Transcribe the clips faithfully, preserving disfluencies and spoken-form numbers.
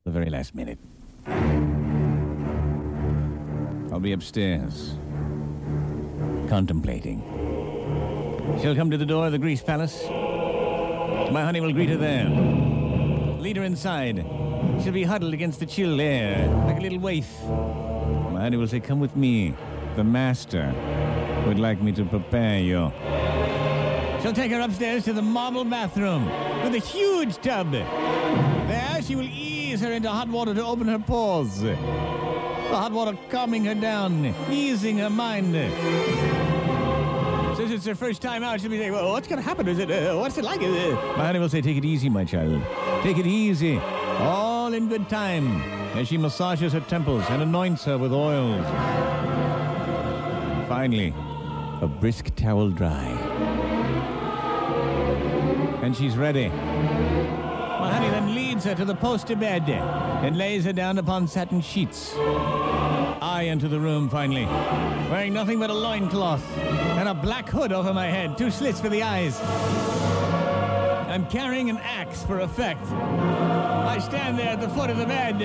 The very last minute. I'll be upstairs, contemplating. She'll come to the door of the Grease Palace. My honey will greet her there. Lead her inside. She'll be huddled against the chill air, like a little waif. My honey will say, "Come with me. The master would like me to prepare you." She'll take her upstairs to the marble bathroom with a huge tub. There she will ease her into hot water to open her pores. The hot water calming her down, easing her mind. Since it's her first time out, she'll be saying, "Well, what's going to happen? Is it, uh, what's it like?" Uh, my honey will say, "Take it easy, my child. Take it easy. All in good time." As she massages her temples and anoints her with oils. Finally, a brisk towel dry. And she's ready. My honey then leads her to the poster bed and lays her down upon satin sheets. I enter the room finally, wearing nothing but a loincloth and a black hood over my head, two slits for the eyes. I'm carrying an axe for effect. I stand there at the foot of the bed.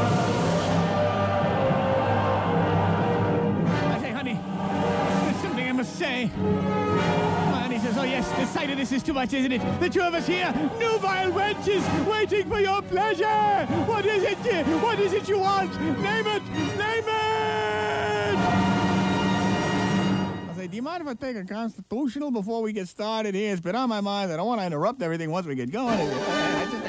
I say, "Honey, there's something I must say." My honey says, "Oh yes, the sight of this is too much, isn't it? The two of us here, nubile wenches, waiting for your pleasure. What is it? What is it you want? Name it! Name it!" I say, "Do you mind if I take a constitutional before we get started here? It's been on my mind. I don't want to interrupt everything once we get going. I just